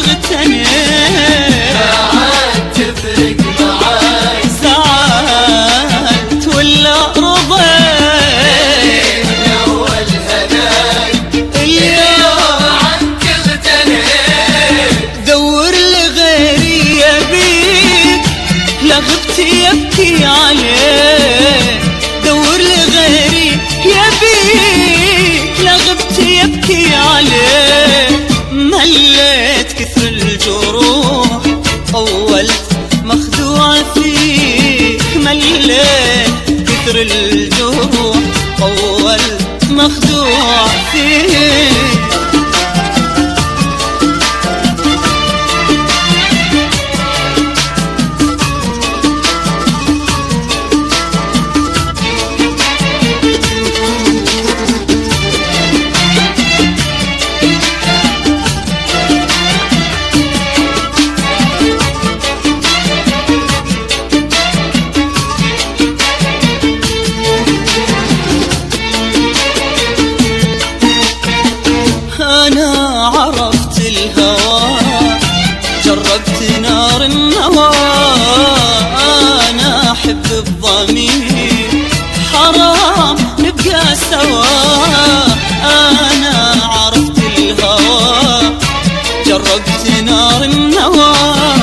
اغتنيت ما عاد تفرق معاي، زعلت ولا رضيت الأول هناي اليوم عنك اغتنيت. دور لغيري يبيك لا غبت يبكي عليه، دور لغيري يبيك لا غبت يبكي عليه. مليت كثر الجروح طولت مخدوع فيك، مليت كثر الجروح طولت مخدوع فيك. أنا عرفت الهوى جربت نار النوى، أنا أحب الضمير حرام نبقى سوا. أنا عرفت الهوى جربت نار النوى،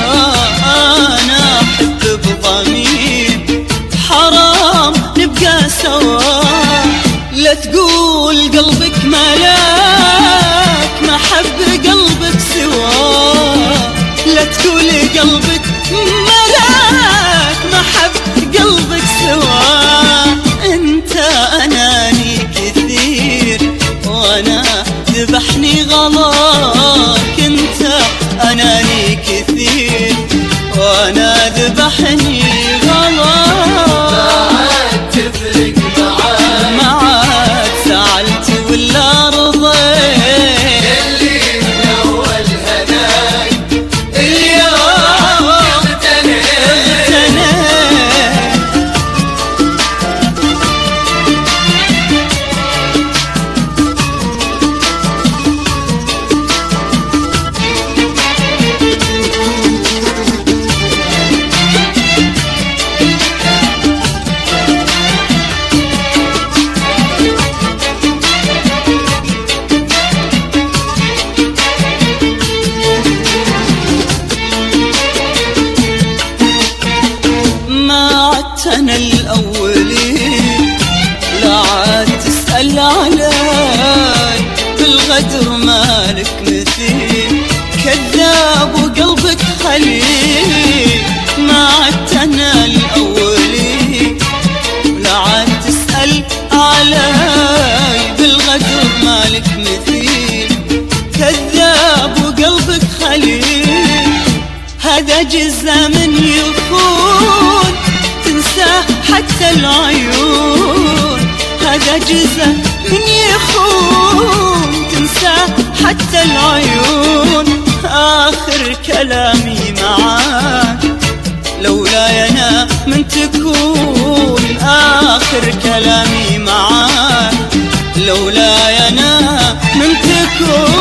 أنا أحب الضمير حرام نبقى سوا. لا تقول قلبك ملاك ما حب قلبك سواه، لا تقول قلبك ملاك ما حب قلبك سواه. انت اناني كثير وانا ذبحني غلاك، انت اناني كثير وانا ذبحني غلاك. تفرق معاي، ما عاد زعلت ولا رضيت اللي الأول هناي اليوم اغتنيت. أنا الأولين لا عاد تسأل علي، بالغدر مالك مثيل كذاب وقلبك خليل. ما عدت أنا الأولين لا عاد تسأل علي، بالغدر مالك مثيل كذاب وقلبك خليل. هذا جزء من يخون تنساه حتى العيون، هذا جزء من يخون تنساه حتى العيون. آخر كلامي معاك لولا أنا من تكون، آخر كلامي معاك لولا أنا من تكون.